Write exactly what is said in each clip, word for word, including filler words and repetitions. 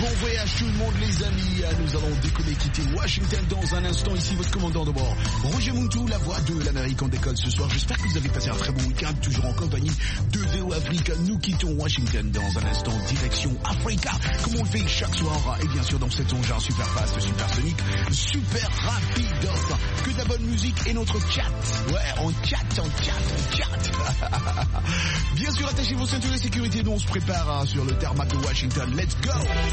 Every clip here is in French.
Bon voyage tout le monde les amis, nous allons décoller, quitter Washington dans un instant. Ici votre commandant de bord, Roger Muntou, la voix de l'Amérique en décolle ce soir. J'espère que vous avez passé un très bon week-end, toujours en compagnie de V O Afrique. Nous quittons Washington dans un instant, direction Africa, comme on le fait chaque soir. Et bien sûr dans cet engin super fast, super sonique, super rapide, que de la bonne musique et notre chat. Ouais, on chat, on chat, on chat. Bien sûr, attachez vos ceintures de sécurité, nous on se prépare hein, sur le tarmac de Washington. Let's go!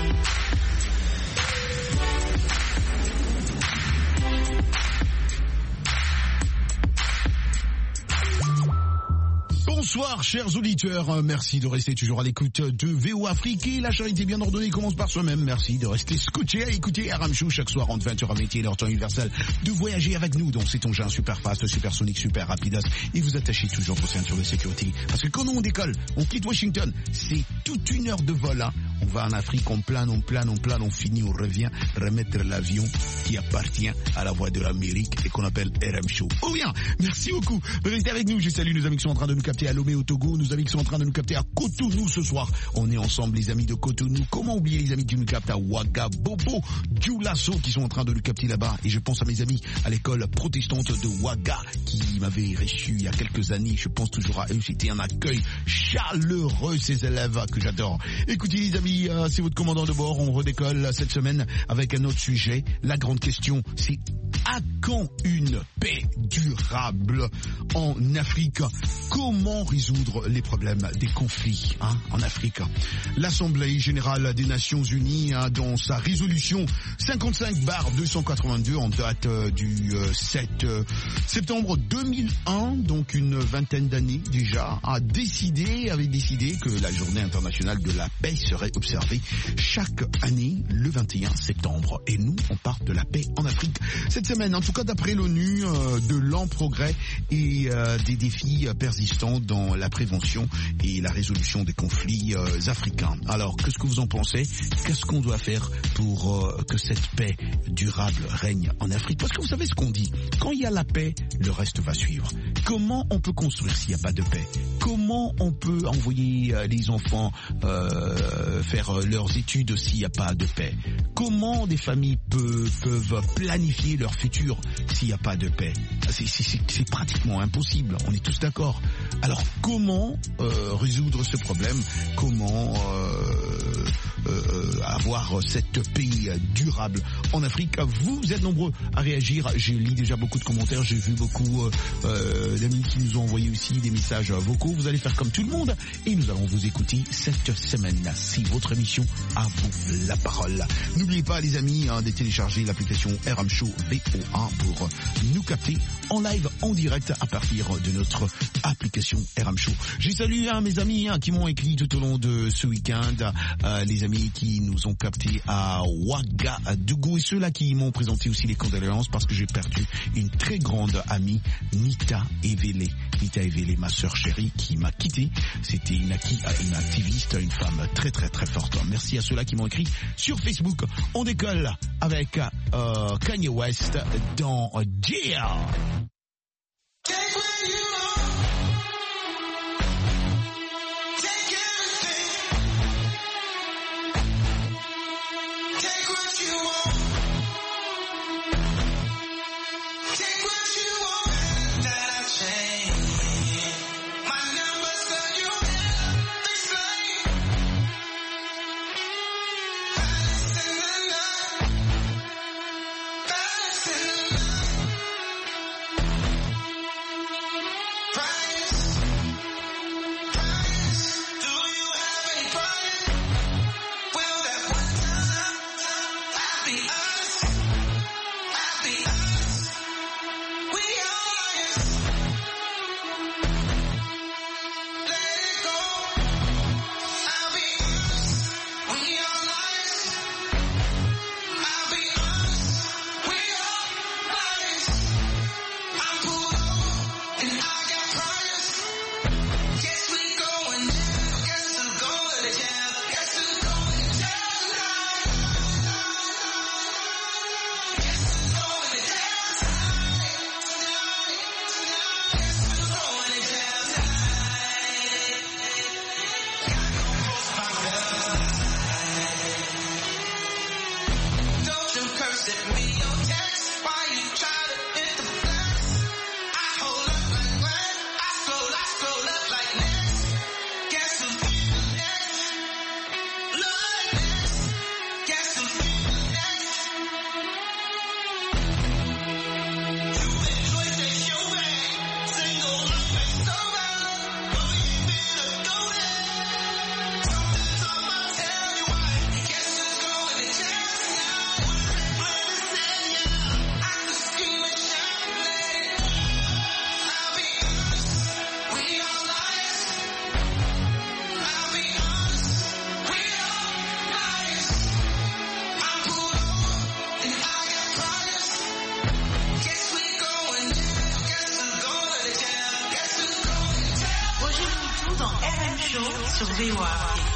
Bonsoir chers auditeurs, merci de rester toujours à l'écoute de V O Afrique et la charité bien ordonnée commence par soi-même. Merci de rester scotché à écouter R M Show chaque soir entre vingt heures à vingt et une heures temps universel, de voyager avec nous dans cet engin super fast, super sonique, super rapidos et vous attachez toujours vos ceintures de sécurité parce que quand nous on décolle, on quitte Washington, c'est toute une heure de vol hein. On va en Afrique, on plane, on plane, on plane, on finit, on revient remettre l'avion qui appartient à la voix de l'Amérique et qu'on appelle R M Show. Oh bien, merci beaucoup de rester avec nous. Je salue nos amis qui sont en train de nous capter à Lomé au Togo, nos amis qui sont en train de nous capter à Cotonou ce soir. On est ensemble les amis de Cotonou. Comment oublier les amis qui nous captent à Ouagabobo, Dioulasso qui sont en train de nous capter là-bas. Et je pense à mes amis à l'école protestante de Ouaga qui m'avaient reçu il y a quelques années. Je pense toujours à eux. C'était un accueil chaleureux, ces élèves que j'adore. Écoutez les amis, euh, c'est votre commandant de bord. On redécolle cette semaine avec un autre sujet. La grande question, c'est à quand une paix durable en Afrique? Comment résoudre les problèmes des conflits hein, en Afrique? L'Assemblée générale des Nations Unies, hein, dans sa résolution cinquante-cinq barre deux cent quatre-vingt-deux en date euh, du euh, sept septembre deux mille un, donc une vingtaine d'années déjà, a décidé, avait décidé que la journée internationale de la paix serait observée chaque année le vingt et un septembre. Et nous, on parle de la paix en Afrique cette semaine. En tout cas, d'après l'ONU, euh, de lents progrès et euh, des défis euh, persistants dans la prévention et la résolution des conflits euh, africains. Alors, qu'est-ce que vous en pensez? Qu'est-ce qu'on doit faire pour euh, que cette paix durable règne en Afrique? Parce que vous savez ce qu'on dit, quand il y a la paix, le reste va suivre. Comment on peut construire s'il n'y a pas de paix? Comment on peut envoyer euh, les enfants euh, faire euh, leurs études s'il n'y a pas de paix? Comment des familles peut, peuvent planifier leur futur s'il n'y a pas de paix? C'est, c'est, c'est pratiquement impossible, on est tous d'accord. Alors comment euh, résoudre ce problème? Comment euh, euh, avoir cette paix durable en Afrique? Vous êtes nombreux à réagir, j'ai lu déjà beaucoup de commentaires, j'ai vu beaucoup euh, d'amis qui nous ont envoyé aussi des messages vocaux. Vous allez faire comme tout le monde et nous allons vous écouter cette semaine. C'est votre émission, à vous la parole. N'oubliez pas les amis hein, de télécharger l'application R M Show V O A pour nous capter en live, en direct à partir de notre application R M Show. Je salue hein, mes amis hein, qui m'ont écrit tout au long de ce week-end, euh, les amis qui nous ont captés à Ouagadougou et ceux-là qui m'ont présenté aussi les condoléances parce que j'ai perdu une très grande amie, Nita Evele. Nita Evele, ma sœur chérie, qui m'a quitté. C'était une, une activiste, une femme très très très forte. Merci à ceux-là qui m'ont écrit sur Facebook. On décolle avec euh, Kanye West dans Dear. Right. sur V O A Afrique.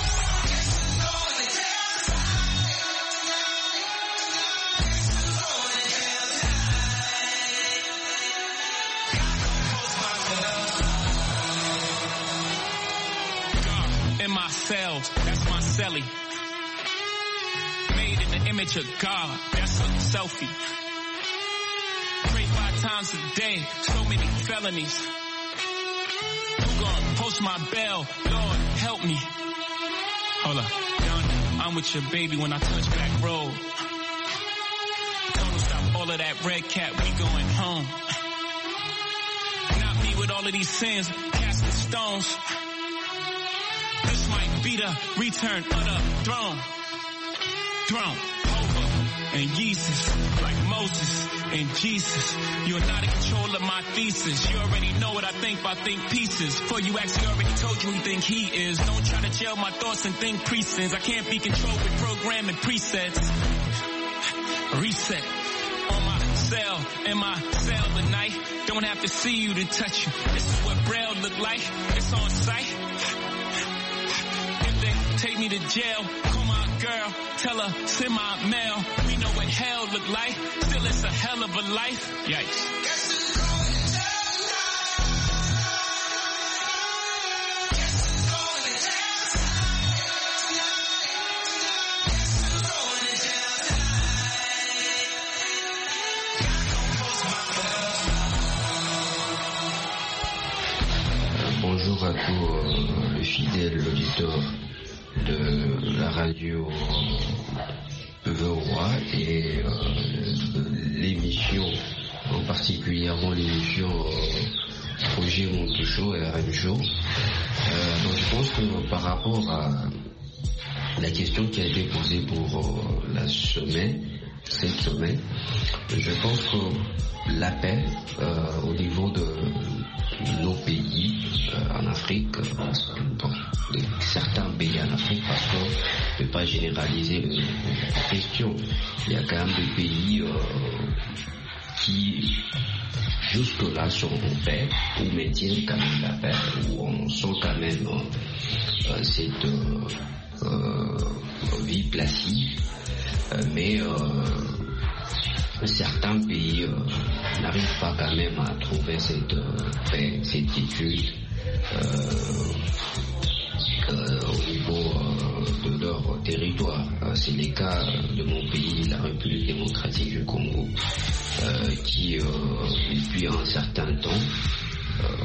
In my cells, that's my celly. Made in the image of God, that's a selfie. Pray five times a day, so many felonies. Who gon' post my bell? Lord, help me. Hold up, Donnie, I'm with your baby when I touch back road. Don't stop all of that red cat, we going home. Not me with all of these sins, casting stones. This might be the return of the throne. Throne, over, and Jesus, like Moses and Jesus. You're not in control of my thesis. You already know what I think by think pieces. For you actually already told you who you think he is. Don't try to jail my thoughts and think precincts. I can't be controlled with programming presets. Reset. On my cell, in my cell tonight. Don't have to see you to touch you. This is what Braille look like. It's on sight. Take me to jail, call my girl, tell her, send my mail. We know what hell look like, still it's a hell of a life. Yikes. Bonjour à tous euh, les fidèles auditeurs de la radio V O A et euh, l'émission, en particulièrement l'émission euh, Projet Montoucho et R M Show. Euh, donc je pense que par rapport à la question qui a été posée pour euh, la semaine, cette semaine, je pense que la paix euh, au niveau de nos pays euh, en Afrique, euh, dans certains pays en Afrique, parce qu'on ne peut pas généraliser le, la question. Il y a quand même des pays euh, qui jusque-là sont en paix, ou maintiennent quand même la paix, où on sent quand même euh, cette euh, euh, vie placide, euh, mais euh, certains pays euh, n'arrivent pas quand même à trouver cette euh, paix, cette quiétude euh, euh, au niveau euh, de leur territoire. Euh, c'est le cas de mon pays, la République démocratique du Congo, euh, qui euh, depuis un certain temps euh,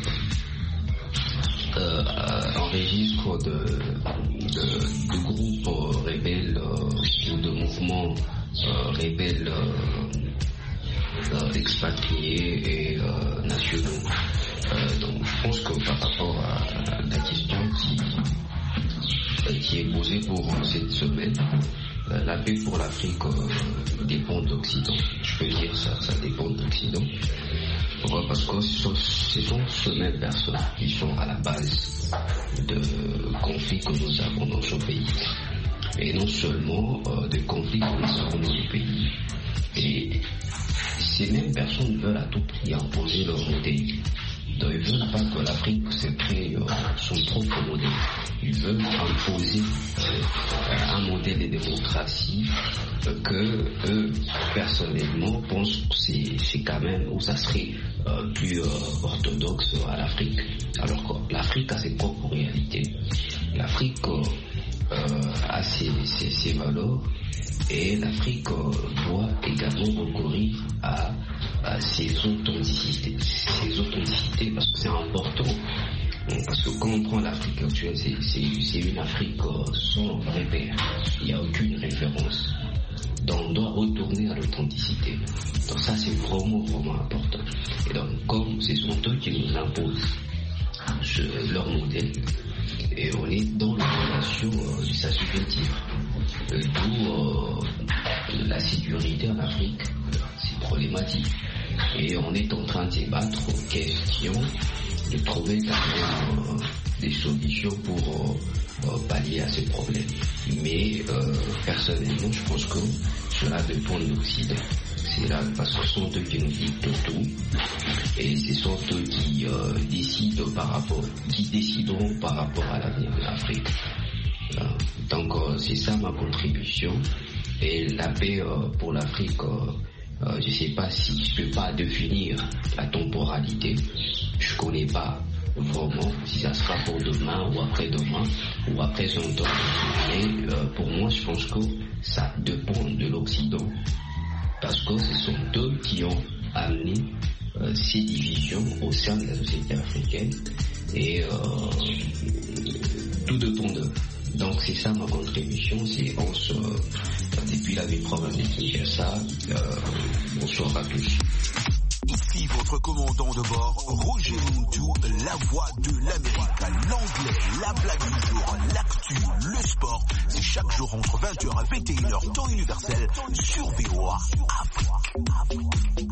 euh, enregistre de, de, de groupes euh, rebelles euh, ou de mouvements euh, rebelles euh, Euh, expatriés et euh, nationaux. Euh, donc je pense que par rapport à, à la question qui, euh, qui est posée pour cette semaine, euh, la paix pour l'Afrique euh, dépend de l'Occident. Je peux dire ça, ça dépend de l'Occident. Pourquoi ? Parce que ce sont, ce sont ces mêmes personnes qui sont à la base de conflits que nous avons dans ce pays. Et non seulement euh, des conflits que nous avons dans le pays. Et ces mêmes personnes veulent à tout prix imposer leur modèle. Donc ils veulent pas que l'Afrique se crée euh, son propre modèle. Ils veulent imposer euh, un modèle de démocratie euh, que eux, personnellement, pensent que c'est, c'est quand même, ou ça serait euh, plus euh, orthodoxe à l'Afrique. Alors que l'Afrique a ses propres réalités. L'Afrique euh, euh, a ses, ses, ses valeurs. Et l'Afrique euh, doit également recourir à, à ses authenticités, ses authenticités, parce que c'est important. Parce que quand on prend l'Afrique actuelle, c'est, c'est, c'est une Afrique euh, sans repère. Il n'y a aucune référence. Donc on doit retourner à l'authenticité. Donc ça c'est vraiment, vraiment important. Et donc comme ce sont eux qui nous imposent ce, leur modèle, et on est dans la relation euh, du assujettir. Euh, D'où euh, la sécurité en Afrique, c'est problématique. Et on est en train de débattre aux questions, de trouver quand même euh, des solutions pour euh, euh, pallier à ces problèmes. Mais euh, personnellement, je pense que cela dépend de l'Occident. c'est là parce que ce sont eux qui nous dictent tout et ce sont eux qui euh, décident par rapport, qui décideront par rapport à l'avenir de l'Afrique. Voilà. Donc euh, c'est ça ma contribution et la paix euh, pour l'Afrique. Euh, euh, je ne sais pas si je peux pas définir la temporalité. Je connais pas vraiment si ça sera pour demain ou après-demain ou après un temps. Mais euh, pour moi, je pense que ça dépend de l'Occident. Parce que ce sont eux qui ont amené euh, ces divisions au sein de la société africaine. Et euh, tout dépend d'eux. Donc c'est ça ma contribution, c'est on se, euh, depuis la ville province de Kinshasa, euh, bonsoir à tous. Ici votre commandant de bord, Roger Muntu, la voix de l'Amérique, l'anglais, la blague du jour, l'actu, le sport, c'est chaque jour entre vingt heures et vingt et une heures, temps universel, sur V O A Afrique.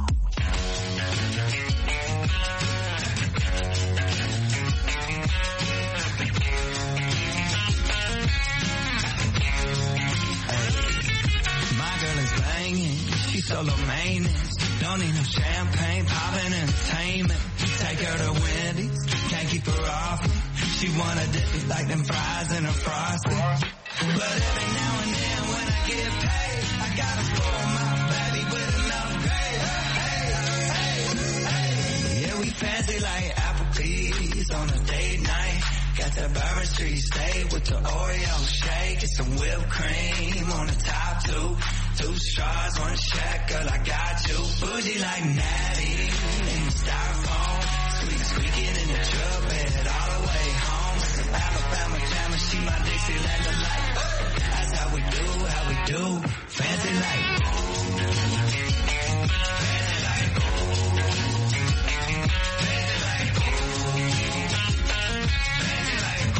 She's solo maintenance, don't need no champagne, poppin' entertainment. Take her to Wendy's, can't keep her off me. She wanna dip it like them fries in a frosty. But every now and then when I get paid, I gotta spoil my baby with an upgrade. Hey, hey, hey. Yeah, we fancy like Applebee's on a date night. Got that Bourbon Street steak with the Oreo shake. Get some whipped cream on the top two. Two straws, one check, girl, I got you. Bougie like Natty in the styrofoam. Sweet squeaking in the truck bed all the way home. Some Alabama jammer, she my Dixieland delight. That's how we do, how we do. Fancy like. Fancy like. Fancy like. Fancy like.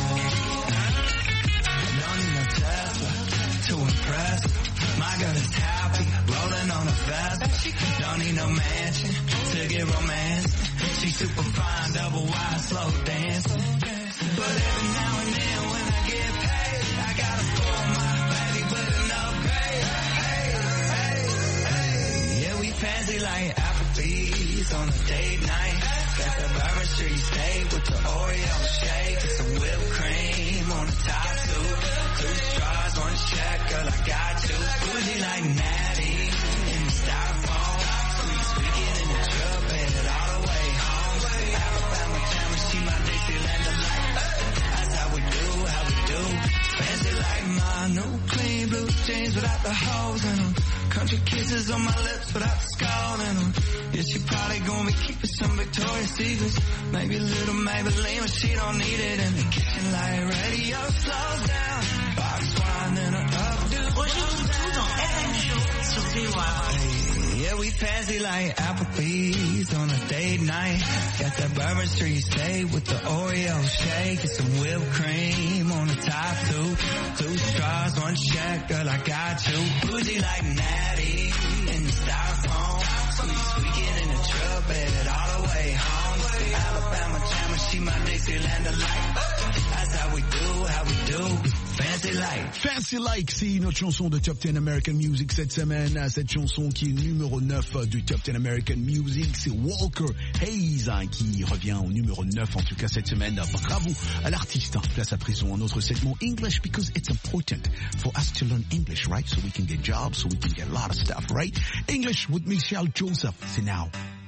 Don't need no Tesla to impress. My girl is happy, rolling on a vest. Don't need no mansion to get romance. She's super fine, double wide, slow dancing. But every now and then when I get paid, I gotta spoil my baby with an upgrade. Hey, hey, hey. Yeah, we fancy like Applebee's on a date night. Got the Bourbon Street steak with the Oreo shake. Get some whipped cream on the top two. Two straws, one check, girl, I got you. Bougie like Natty in the styrofoam. Sweet squeaking in the truck bed all the way home. Alabama jammer, she my Dixieland delight. That's how we do, how we do. Fancy like my new clean blue jeans without the holes in them. Country kisses on my lips without the skull in them. Yeah, she probably gonna be keeping some Victoria's Secrets. Maybe a little Maybelline, but she don't need it. In the kitchen like radio slows down. Box wine and a updo. Yeah, we fancy like Applebee's on a date night. Got that Bourbon Street steak with the Oreo shake. Get some whipped cream on the top two. Two straws, one check, girl, I got you. Bougie like Natty in the styrofoam. Sweet squeaking in the truck bed all the way home. Alabama jammer, she my Dixieland delight. That's how we do, how we do. Fancy Like. Fancy Like, c'est notre chanson de Top dix American Music cette semaine. Cette chanson qui est numéro neuf du Top dix American Music, c'est Walker Hayes hein, qui revient au numéro neuf en tout cas cette semaine. Bravo à l'artiste. Place à présent un autre segment English because it's important for us to learn English, right? So we can get jobs, so we can get a lot of stuff, right? English with Michelle Joseph. C'est now.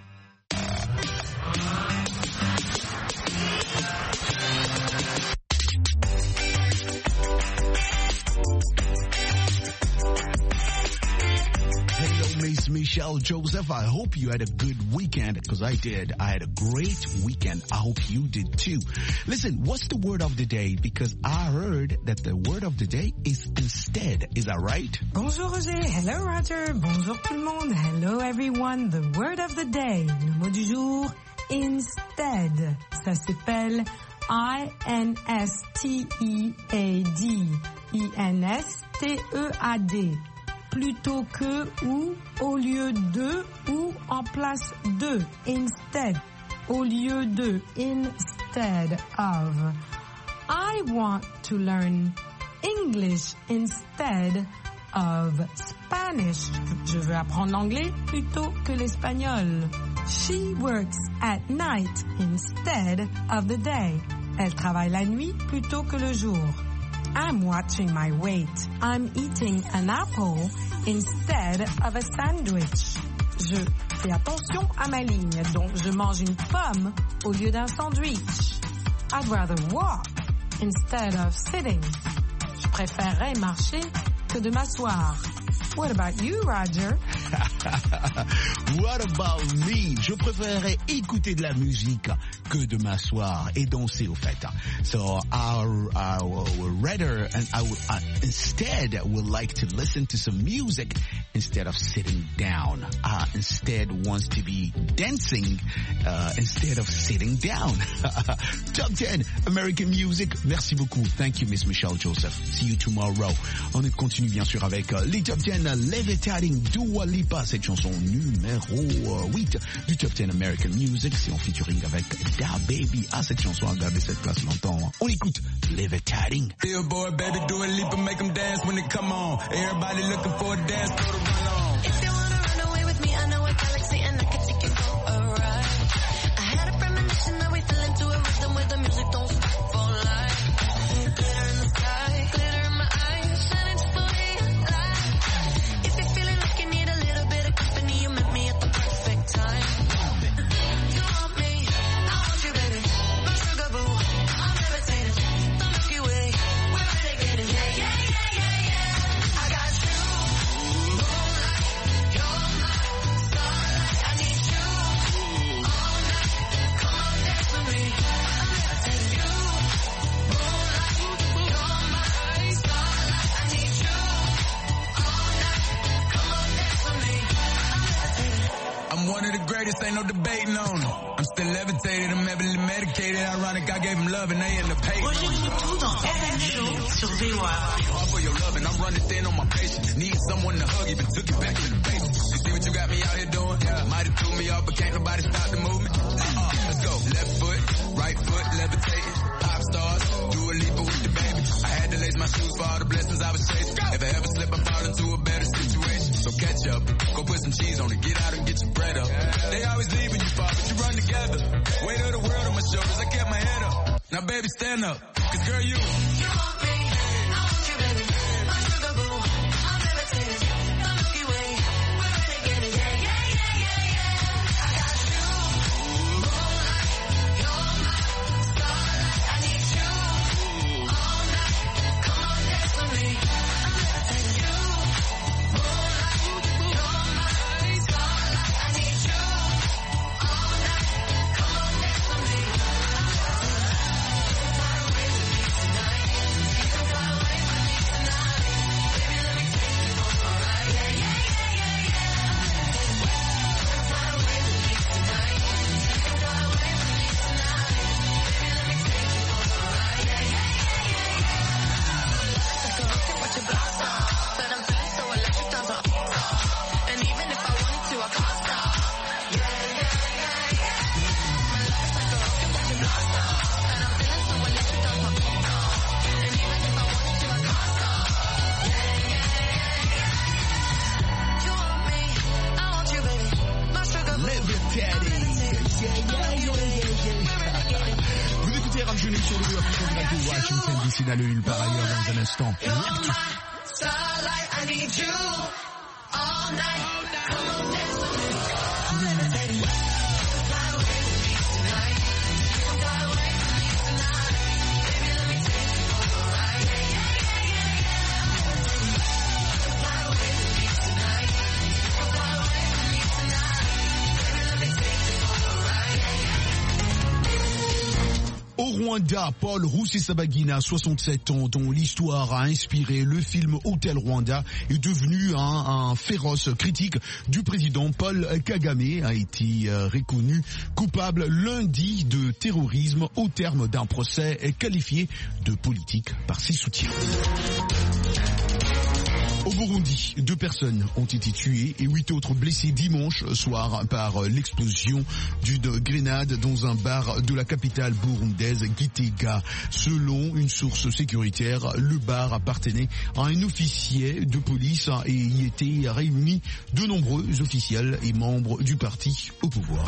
Miss Michelle Joseph, I hope you had a good weekend, because I did. I had a great weekend. I hope you did too. Listen, what's the word of the day? Because I heard that the word of the day is instead. Is that right? Bonjour Roger. Hello Roger. Bonjour tout le monde. Hello everyone. The word of the day. Le mot du jour, instead. Ça s'appelle I N S T E A D. I N S T E A D. Plutôt que, ou, au lieu de, ou en place de, instead, au lieu de, instead of. I want to learn English instead of Spanish. Je veux apprendre l'anglais plutôt que l'espagnol. She works at night instead of the day. Elle travaille la nuit plutôt que le jour. I'm watching my weight. I'm eating an apple instead of a sandwich. Je fais attention à ma ligne, donc je mange une pomme au lieu d'un sandwich. I'd rather walk instead of sitting. Je préférerais marcher que de m'asseoir. What about you, Roger? What about me? Je préférerais écouter de la musique que de m'asseoir et danser au fait. So our, our rather and I would, uh, instead would like to listen to some music instead of sitting down. Uh, instead wants to be dancing uh, instead of sitting down. Top ten American Music. Merci beaucoup. Thank you, Miss Michelle Joseph. See you tomorrow. On continue bien sûr avec uh, les Top ten Levitating Dua Lipa, cette chanson numéro huit du Top ten American Music. C'est en featuring avec Da Baby. Ah, cette chanson a gardé cette place longtemps. On écoute Levitating. Billboard, baby, Dua Lipa, make them dance when they come on. Everybody looking for a dance, throw the run on. If you wanna run away with me, I know a galaxy and I can take you for a ride. I had a premonition that we fell into a rhythm where the music don't stop for life. Glitter in the sky, glitter in my eyes, shining just the way I like. If you're feeling like you need a little bit of company, you met me at the perfect time. You want me, I want you, baby. My sugar boo, I'm levitating. The Milky Way, we're renegading. Yeah, yeah, yeah, yeah, yeah. I got you, moonlight, you're my starlight. I need you all night. Come on, dance with me. I'm levitating. You, moonlight, you're my starlight. I need you all night. Come on, dance with me. I'm levitating. I'm one of the greatest, ain't no debating on it. I'm still levitated, I'm heavily medicated. Ironic, I gave them love and they end up hating on Rejoignez it. tout dans R M Show sur V O A. All for your love and I'm running thin on my patience. Need someone to hug, even took it back to the basics. You see what you got me out here doing? Yeah. Might have threw me off, but can't nobody stop the movement. Uh-uh, let's go. Left foot, right foot, levitating. Pop stars, Dua Lipa with the baby. I had to lace my shoes for all the blessings I was chasing. If I ever slip, I fall into a better situation. So catch up, go put some cheese on it, get out and get your bread up. They always leave when you fall, but you run together. Weight of the world on my shoulders, I kept my head up. Now baby, stand up, cause girl, you. You want me, I want you, baby. My sugar boo, I'm levitating. The Milky Way, we're renegading. Yeah, yeah, yeah, yeah, yeah. I got you, moonlight, you're my starlight. I need you all night. Come on, dance with me. I'm levitating. You, moonlight, you're my starlight. I need you all night. Come on, dance with me. I'm levitating. Fly away with me tonight. You can fly away with me tonight. Baby, let me take you for a ride. Yeah, yeah, yeah, yeah, yeah. I'm levitating. Fly away with me tonight. You can fly away with me tonight. Baby, let me take you for a ride. Yeah, yeah, yeah, yeah, yeah. Take a look at what you blast off. But I'm feeling so electric, down to and even if I wanted to, I can't stop. Yeah, yeah, yeah, yeah. My life's like a rocket when you blast off. And I'm feeling so electric, down to and even if I wanted to, I can't stop. Yeah, yeah, yeah, yeah. You want me, I want you, baby. My sugar boo, I'm Levitating. levitating. Yeah, yeah, yeah, yeah, yeah. Vous écoutez Ram Johnny sur le web de Washington D C, dans le Hill par ailleurs dans un instant. You're my starlight, I need you all night. Come on, dance with me. I'm levitating. Fly away with me tonight. You can fly away with me tonight. Baby, let me take you for a ride. Yeah, yeah, yeah, yeah, yeah. Fly away with me tonight. You can fly away with me tonight. Baby, let me take you for a ride. Yeah, yeah. Au Rwanda, Paul Rusesabagina, soixante-sept ans, dont l'histoire a inspiré le film Hôtel Rwanda, est devenu un, un féroce critique du président Paul Kagame, a été euh, reconnu coupable lundi de terrorisme au terme d'un procès qualifié de politique par ses soutiens. Au Burundi, deux personnes ont été tuées et huit autres blessées dimanche soir par l'explosion d'une grenade dans un bar de la capitale burundaise Gitega. Selon une source sécuritaire, le bar appartenait à un officier de police et y étaient réunis de nombreux officiels et membres du parti au pouvoir.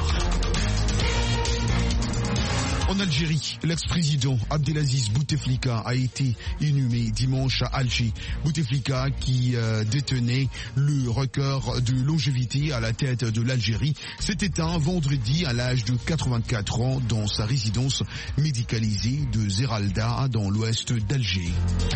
En Algérie, l'ex-président Abdelaziz Bouteflika a été inhumé dimanche à Alger. Bouteflika, qui euh, détenait le record de longévité à la tête de l'Algérie, s'est éteint vendredi à l'âge de quatre-vingt-quatre ans dans sa résidence médicalisée de Zeralda dans l'ouest d'Alger.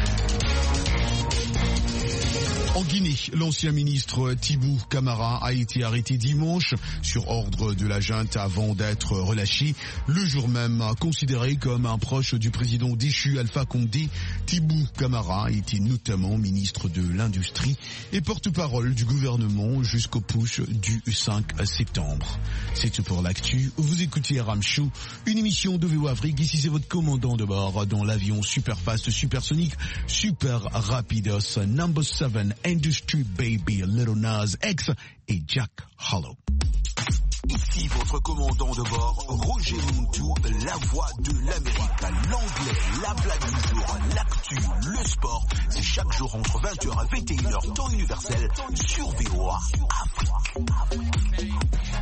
En Guinée, l'ancien ministre Tibou Camara a été arrêté dimanche sur ordre de la junte avant d'être relâché. Le jour même, considéré comme un proche du président déchu Alpha Condé, Tibou Camara était notamment ministre de l'Industrie et porte-parole du gouvernement jusqu'au push du cinq septembre. C'est tout pour l'actu. Vous écoutez Aram Show, une émission de V O Afrique. Ici, c'est votre commandant de bord dans l'avion super fast, supersonique, super rapidos, number seven, Industry Baby, Little Nas X et Jack Harlow. Ici votre commandant de bord, Roger Muntu, la voix de l'Amérique, l'anglais, la blague du jour, l'actu, le sport. C'est chaque jour entre vingt heures et vingt et une heures, temps universel, sur V O A Afrique.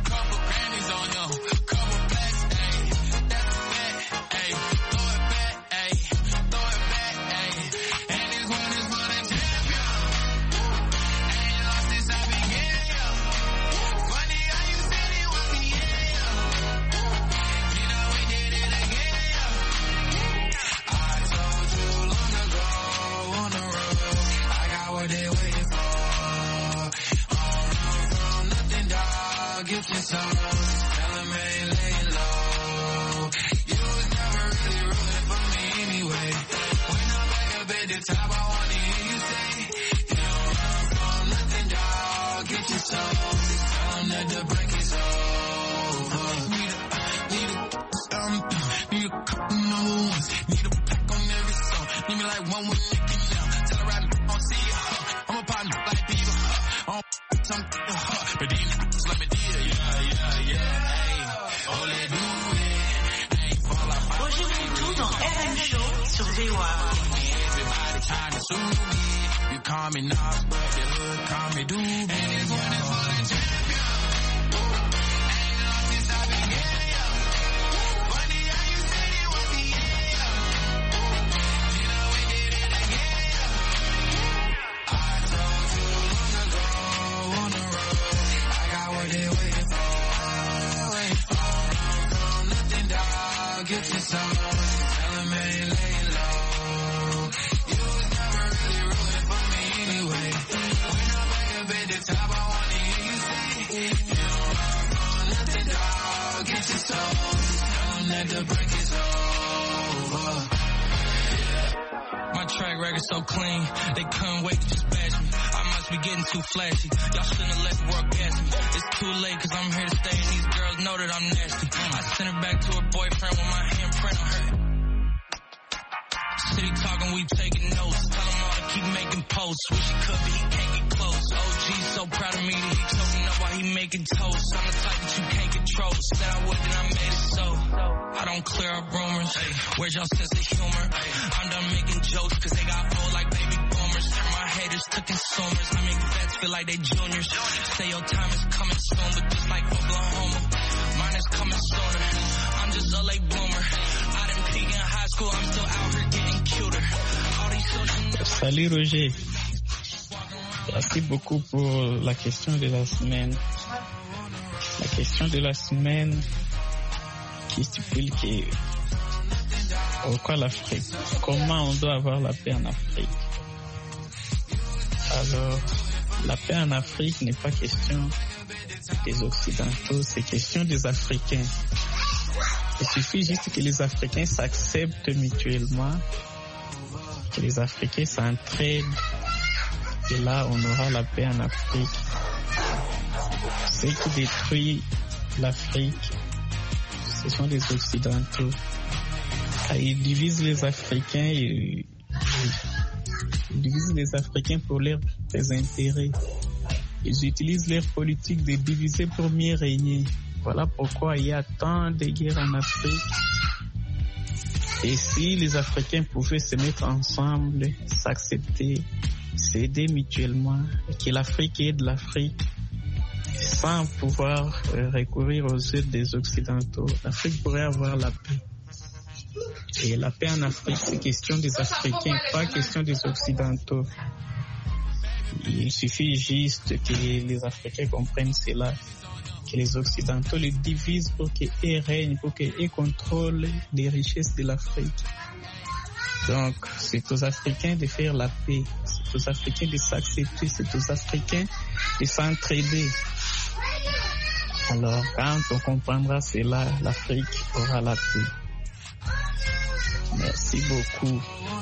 So clean, they couldn't wait to just bash me. I must be getting too flashy. Y'all shouldn't have let the world gas me. It's too late cause I'm here to stay and these girls know that I'm nasty. I sent her back to her boyfriend with my handprint on her. City talking, we taking notes. Tell him all to keep making posts. Wish he could but he can't get close. O G's so proud of me that he choking up while he making toast. I'm the type that you can't control. Said I would, then I made it so. I don't clear up rumors. Where's y'all sense of humor? I'm done making jokes cause they got old like baby boomers. Turn my haters to consumers. I make vets feel like they juniors. Say your time is coming soon, but just like Oklahoma, mine is coming sooner. I'm just a late bloomer. I didn't peak in high school, I'm still out here getting cuter. All these social... Salut Roger. Merci beaucoup pour la question de la semaine. La question de la semaine qui stipule que pourquoi l'Afrique? Comment on doit avoir la paix en Afrique? Alors, la paix en Afrique n'est pas question des Occidentaux, c'est question des Africains. Il suffit juste que les Africains s'acceptent mutuellement, que les Africains s'entraident, et là on aura la paix en Afrique. Ce qui détruit l'Afrique, ce sont les Occidentaux. Ils divisent les Africains, ils, ils divisent les Africains pour leur des intérêts. Ils utilisent leur politique de diviser pour mieux régner. Voilà pourquoi il y a tant de guerres en Afrique. Et si les Africains pouvaient se mettre ensemble, s'accepter, s'aider mutuellement, et que l'Afrique aide l'Afrique, sans pouvoir euh, recourir aux aides des Occidentaux, l'Afrique pourrait avoir la paix. Et la paix en Afrique, c'est question des Africains, pas question des Occidentaux. Il suffit juste que les Africains comprennent cela, que les Occidentaux les divisent pour qu'ils règnent, pour qu'ils contrôlent les richesses de l'Afrique. Donc, c'est aux Africains de faire la paix, c'est aux Africains de s'accepter, c'est aux Africains de s'entraider. Alors, quand on comprendra cela, l'Afrique aura la paix. Merci beaucoup.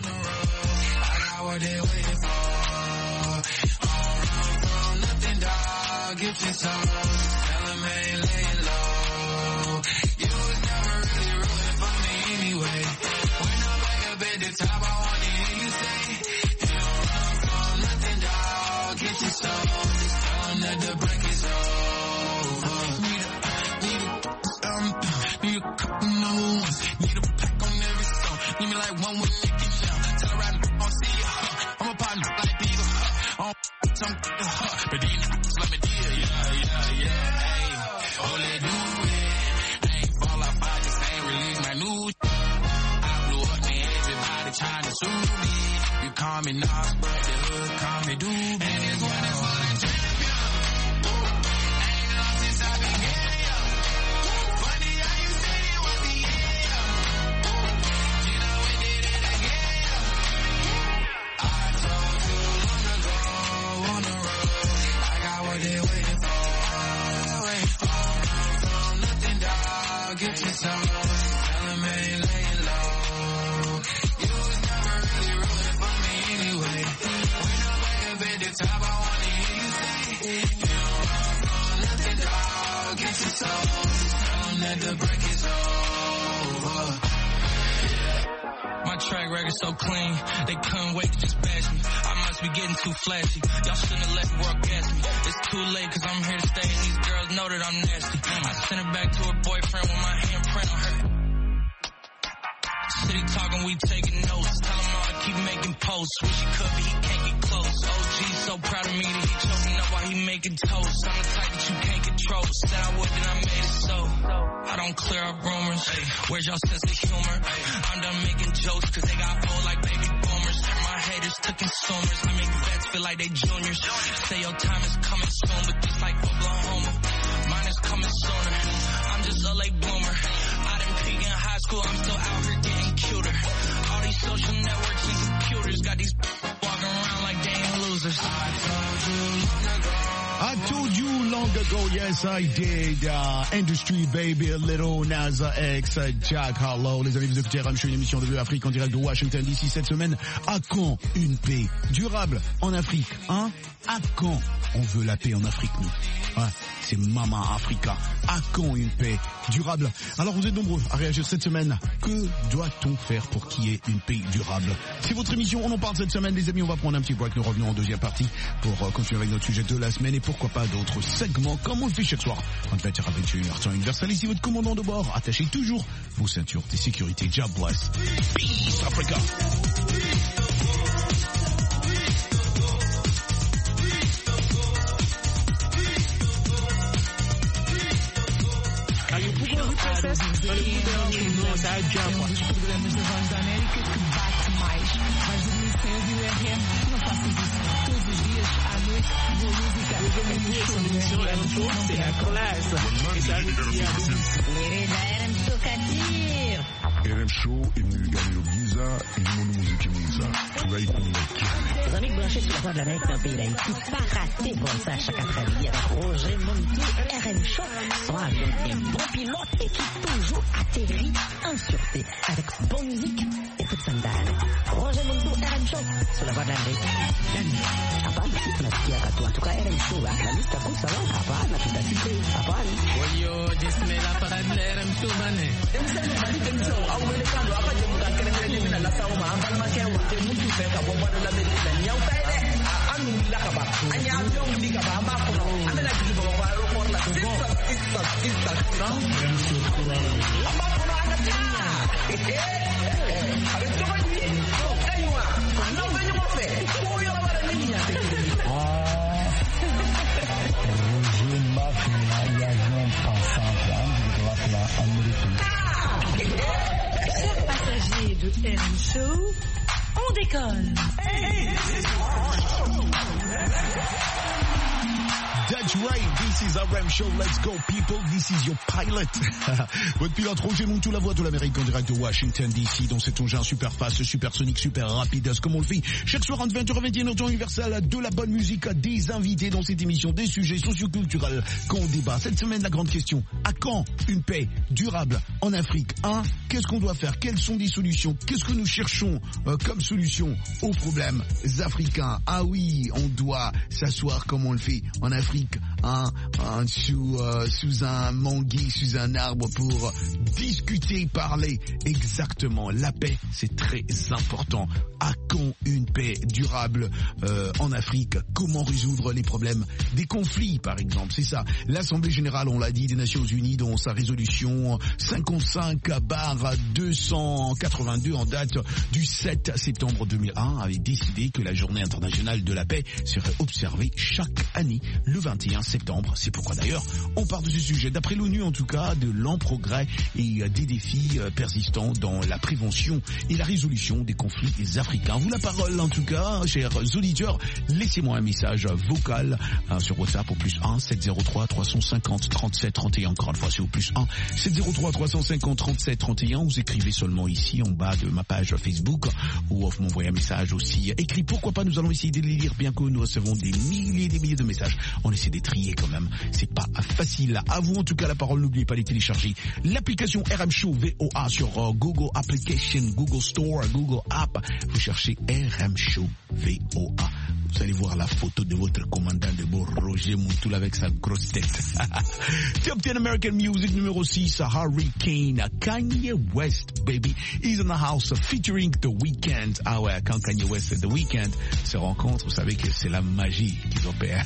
My track record so clean, they couldn't wait to just bash me. I must be getting too flashy. Y'all shouldn't have let the world gas me. It's too late cause I'm here to stay and these girls know that I'm nasty. I sent her back to her boyfriend with my handprint on her. City talking, we taking notes. Tell him all to keep making posts. Wish he could, but he can't get close. O G's so proud of me that he choking up while he making toast. I'm the type that you can't control. Said I would, then I made it so. I don't clear up rumors. Where's your sense of humor? I'm done making jokes cause they got old like baby boomers. Turn my haters to consumers. I make vets feel like they juniors. Say your time is coming soon, but just like Oklahoma, mine is coming sooner. I'm just a late bloomer. I didn't peak in high school, I'm still out here getting cuter. All these social networks and computers got these walking around like they ain't losers. I told you long ago. I told you long ago, yes I did. Uh, Industry Baby, Little Nas X, Jack Harlow. Les amis, vous écoutez Ram Show, une émission de Afrique en direct de Washington D C cette semaine. À quand une paix durable en Afrique, hein? À quand on veut la paix en Afrique, nous? Ouais, c'est Mama Africa. À quand une paix durable? Alors vous êtes nombreux à réagir cette semaine. Que doit-on faire pour qu'il y ait une paix durable? C'est votre émission, on en parle cette semaine les amis. On va prendre un petit break, nous revenons en deuxième partie pour uh, continuer avec notre sujet de la semaine et pourquoi pas d'autres segments comme on le fait chaque soir. En vingt heures à vingt et une heures temps universel, ici votre commandant de bord. Attachez toujours vos ceintures de sécurité. God bless. Peace Africa. Um dos programas da Voz da América que bate mais. Vais dormir sem ouvir o R M? Não faças isso. Todos os dias, à noite, boa música. R M Show est venu gagner le Visa et le monde musique Mouza. Tu vas y convaincre. Les amis branchés sur la Voix de l'Amérique d'un pays d'Haïti, pas raté pour ça chaque après-midi avec Roger Montou, R M Show, soit avec un bon pilote et qui toujours atterrit en sûreté avec bonne musique et écoute ça ndani. Roger Mundu R M Show sur la voix de l'Amérique. Hapana, sisi tunasikia katu. Tuka R M Show, Alhamisi takusa wao. Hapana, tutasikia. Hapana. Wayo, jismela para R M Show bane. Msema bali temso au welekano hapa jemuka kelele mina la sawa amba makao wote mtu feka bomba la medina nyau taide. Anu la kaba. Anya yong di kaba amba kono. Amela kibo kwa ro la sista sista sista. Amba kono anga tina. Eh. Avec tout le monde. Aywa. Non venez moi faire. Pour yo la nini ya tekini. Roger Mac engagement pensant de droite la américaine. Chers passagers de R M Show, on décolle. That's right, this is R M Show, let's go people, this is your pilot. Votre pilote Roger Mundu, la voix de l'Amérique en direct de Washington D C, dans cet engin super fast, super sonique, super rapide, comme on le fait chaque soir entre vingt heures et vingt et une heures temps universel, de la bonne musique, des invités dans cette émission, des sujets socioculturels qu'on débat. Cette semaine, la grande question, à quand une paix durable en Afrique? Hein? Qu'est-ce qu'on doit faire? Quelles sont les solutions? Qu'est-ce que nous cherchons euh, comme solution aux problèmes africains? Ah oui, on doit s'asseoir comme on le fait en Afrique. Hein, hein, sous, euh, sous un manguier, sous un arbre pour discuter, parler. Exactement, la paix, c'est très important. À quand une paix durable euh, en Afrique? Comment résoudre les problèmes des conflits, par exemple? C'est ça. L'Assemblée générale, on l'a dit, des Nations Unies, dans sa résolution cinquante-cinq barre deux cent quatre-vingt-deux en date du sept septembre deux mille un, avait décidé que la journée internationale de la paix serait observée chaque année le vingt et un septembre. C'est pourquoi d'ailleurs on parle de ce sujet. D'après l'ONU en tout cas, de lents progrès et des défis persistants dans la prévention et la résolution des conflits africains. Vous la parole en tout cas, chers auditeurs, laissez-moi un message vocal hein, sur WhatsApp au plus un sept zéro trois trois cent cinquante trente-sept trente et un. Encore une fois c'est au plus un sept zéro trois trois cent cinquante trente-sept trente et un. Vous écrivez seulement ici en bas de ma page Facebook ou vous m'envoyez un message aussi écrit. Pourquoi pas, nous allons essayer de les lire bien que nous recevons des milliers et des milliers de messages. On essaie de trier quand même, c'est pas facile. À vous en tout cas la parole, n'oubliez pas de télécharger l'application R M Show V O A sur uh, Google Application, Google Store, Google App. Vous cherchez R M Show V O A. Vous allez voir la photo de votre commandant de bord Roger Mundu avec sa grosse tête. Top dix American Music numéro six, Hurricane, Kanye West, baby, is in the house featuring The Weeknd. Ah ouais, quand Kanye West et The Weeknd se rencontrent, vous savez que c'est la magie qu'ils opèrent.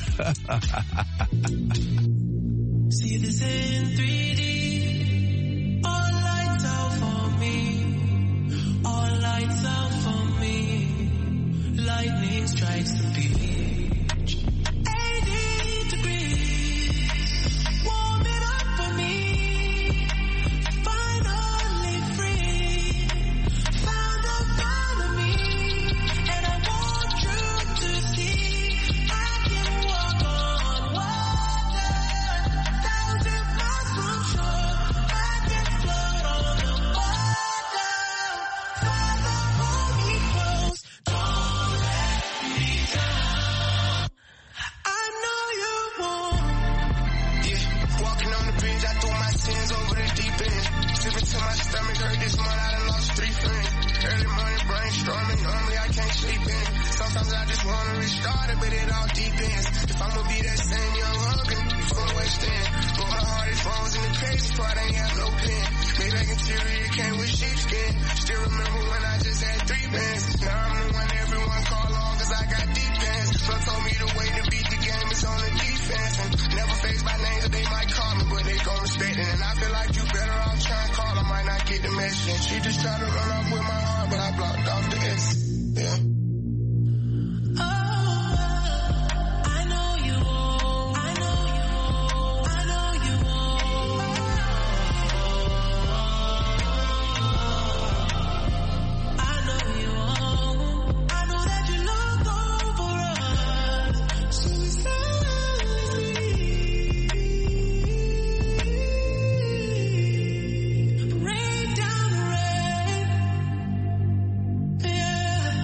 See this in three D. All lights out for me. All lights out for me. Lightning strikes the beach. eighty degrees. Warm it up for me. Finally free. Found a part of me. And I want you to see I can walk on water. Thousand miles from shore. I can float on the water. Father, hold me close. Don't let me down. I know you won't. Yeah, walking on the bridge, I threw my sins over the deep end. Sipping to my stomach hurt this month, I done lost three friends. Early morning brainstorming, normally I can't sleep in. Sometimes I just wanna restart it, but it all depends. If I'ma be that same young hungry from the West End. But my heart is frozen, the crazy part ain't have no pen. Made like interior came with sheepskin. Still remember when I just had three bands. Now I'm the one everyone call on cause I got deep bands. So told me the way to beat the game is on the defense. And never faced by names that they might call me, but they gon' respect it. And I feel like you better off trying to call, I might not get the message. And she just tried to run off with my heart, but I blocked off the S. Yeah. I know you won't. I know you won't. I know you won't. I know you won't. I know that you look over us. Suicide. Rain down the rain. Yeah.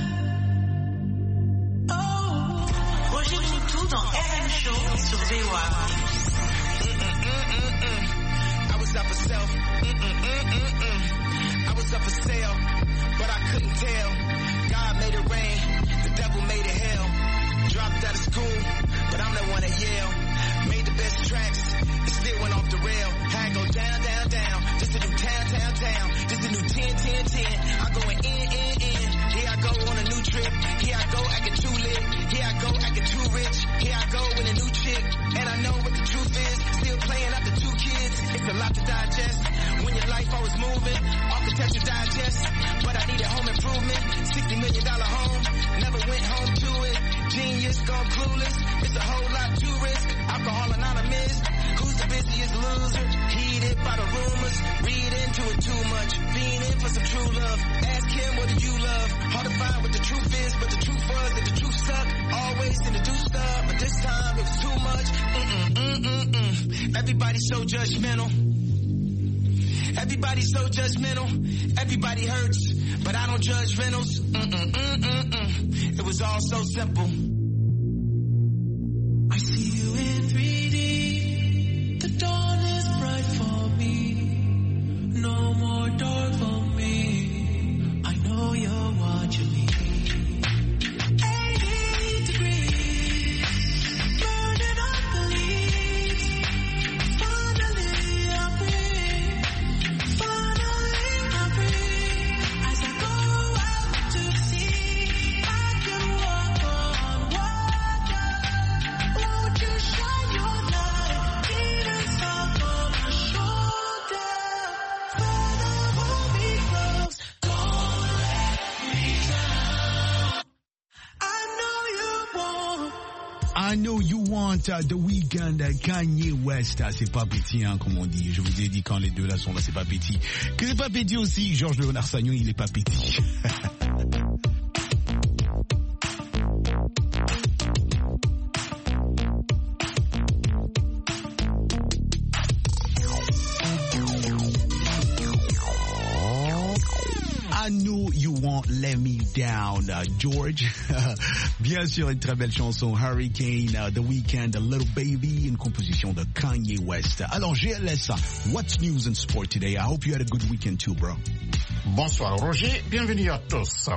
Oh. Roger Mundu dans R M Show sur V O A. I was up for self. Mm-mm-mm-mm-mm. I was up for sale, but I couldn't tell. God made it rain, the devil made it hell. Dropped out of school, but I'm the one at Yale. Made the best tracks, it still went off the rail. Had go down, down, down. This a new town, town, town. This a new ten, ten, ten. I going in, in, in. Here I go on a new trip. Here I go acting too lit. Here I go acting too rich. Here I go with a new chick. And I know what the truth is. Still playing after two kids. It's a lot to digest. When your life always moving, architecture digest. But I needed home improvement. sixty million dollar home. Never went home to it. Genius gone clueless. It's a whole lot to risk. Alcohol anonymous. Who's the busiest loser? Heated by the rumors. Read into it too much. Fiending for some true love. Ask him, what do you love? Hard to find what the truth is, but the truth was that the truth sucked. Always in the do stuff, but this time it was too much. Mm-mm, mm-mm, mm. Everybody's so judgmental. Everybody's so judgmental. Everybody hurts, but I don't judge rentals. Mm-mm, mm-mm, mm. It was all so simple. I see you in three D. The dawn is bright for me. No more dark for me. I know you're watching me. eighty degrees, burning up the leaves. Finally I'm free. Finally I'm free. As I go out to sea, I can walk on water. Won't you shine your light, even some on my shoulder? Father, hold me close, don't let me down. I know you want. I know you want uh, The Weeknd, uh, Kanye West. Ah, c'est pas petit, hein, comme on dit. Je vous ai dit quand les deux là sont là, c'est pas petit. Que c'est pas petit aussi, Georges Léonard Sagnon, il est pas petit. I know you won't let me down, uh, George. Bien sûr, une très belle chanson, Hurricane, uh, The Weeknd, A Little Baby, une composition de Kanye West. Alors, G L S, what's news in sport today? I hope you had a good weekend too, bro. Bonsoir Roger, bienvenue à tous.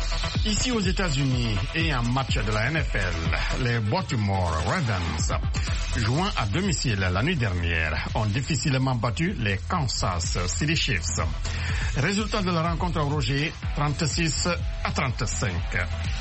Ici aux États-Unis et un match de la N F L, les Baltimore Ravens, jouant à domicile la nuit dernière, ont difficilement battu les Kansas City Chiefs. Résultat de la rencontre Roger, trente-six à trente-cinq.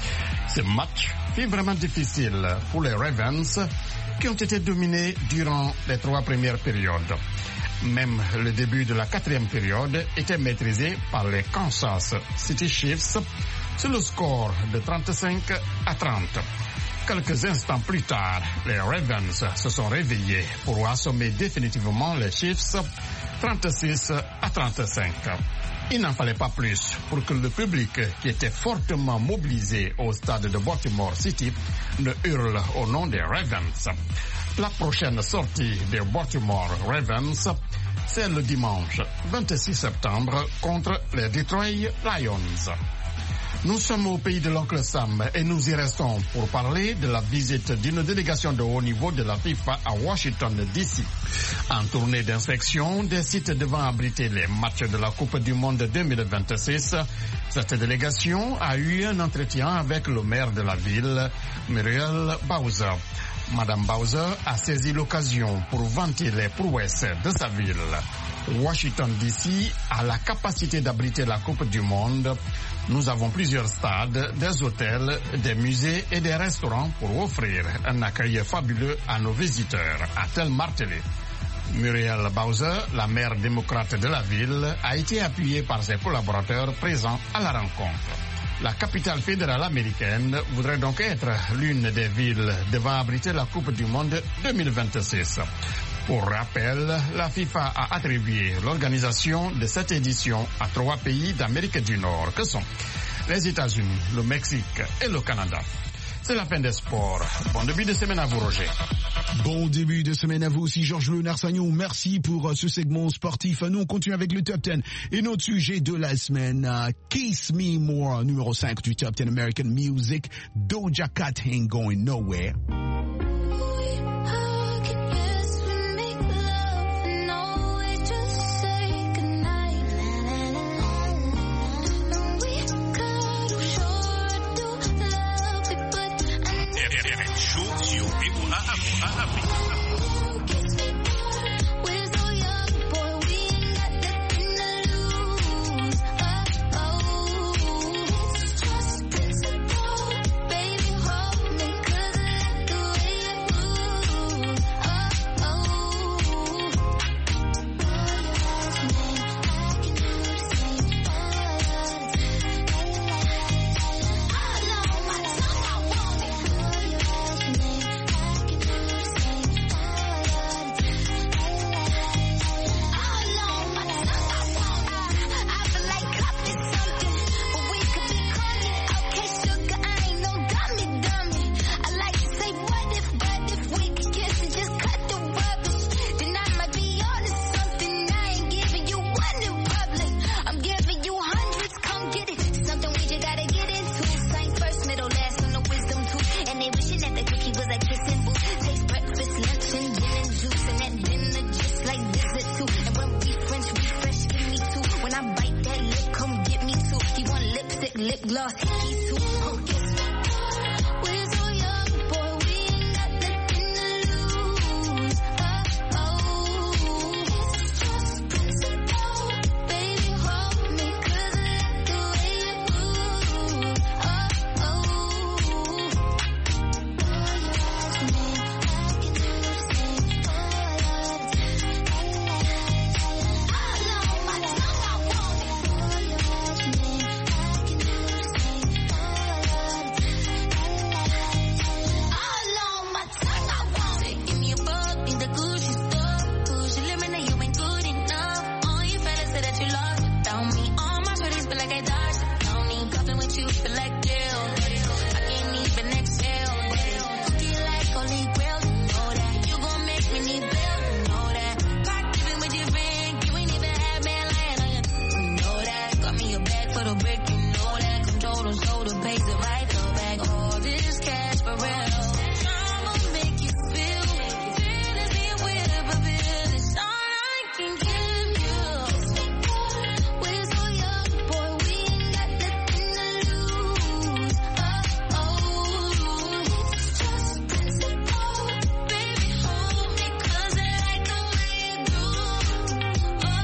Ce match fut vraiment difficile pour les Ravens qui ont été dominés durant les trois premières périodes. Même le début de la quatrième période était maîtrisé par les Kansas City Chiefs sur le score de trente-cinq à trente. Quelques instants plus tard, les Ravens se sont réveillés pour assommer définitivement les Chiefs trente-six à trente-cinq. Il n'en fallait pas plus pour que le public, qui était fortement mobilisé au stade de Baltimore City, ne hurle au nom des Ravens. La prochaine sortie des Baltimore Ravens, c'est le dimanche vingt-six septembre contre les Detroit Lions. Nous sommes au pays de l'oncle Sam et nous y restons pour parler de la visite d'une délégation de haut niveau de la FIFA à Washington D C. En tournée d'inspection des sites devant abriter les matchs de la Coupe du Monde deux mille vingt-six, cette délégation a eu un entretien avec le maire de la ville, Muriel Bowser. Madame Bowser a saisi l'occasion pour vanter les prouesses de sa ville. Washington D C a la capacité d'abriter la Coupe du Monde. Nous avons plusieurs stades, des hôtels, des musées et des restaurants pour offrir un accueil fabuleux à nos visiteurs, a-t-elle martelé. Muriel Bowser, la maire démocrate de la ville, a été appuyée par ses collaborateurs présents à la rencontre. La capitale fédérale américaine voudrait donc être l'une des villes devant abriter la Coupe du Monde deux mille vingt-six. Pour rappel, la FIFA a attribué l'organisation de cette édition à trois pays d'Amérique du Nord, que sont les États-Unis, le Mexique et le Canada. C'est la fin des sports. Bon début de semaine à vous, Roger. Bon début de semaine à vous aussi, Georges Léonard Sagnon. Merci pour uh, ce segment sportif. Nous, on continue avec le Top dix et notre sujet de la semaine. Uh, Kiss Me More, numéro cinq du Top dix American Music. Doja Cat Ain't Going Nowhere. Yes, we make love, no way to say goodnight. lost. He's too focused. We're so young, boy, we ain't got nothing to lose. Oh, oh, it's just principle. Baby, hold me, 'cause I like the way you move. Oh, oh, close your eyes, man, I can do the same. Oh, I love it. All on my tongue, I want it. Close your eyes, man, I can do the same. Oh, I love it. All on my tongue, I want it. Give me a buck in the Gucci store. Gucci lemonade, you ain't good enough. All you fellas say that you lost without me. All my shorties feel like I dodged. Don't need cuffing with you, feel like jail. I can't even exhale. Feel like holy grail, you know that. You gon' make me need bail, you know that. Not giving with your friend, you ain't even had man lying on you. You know that. Got me a bag for the brick, you know that. Control the shoulder, pays the right go back. All this cash for real. I'ma make you feel. Feel as if we're fulfilled. It's all I can give you. We're so young, boy, we ain't got nothing to lose. Oh, oh, it's just principle. Baby, hold me, 'cause I like the way you groove. Oh,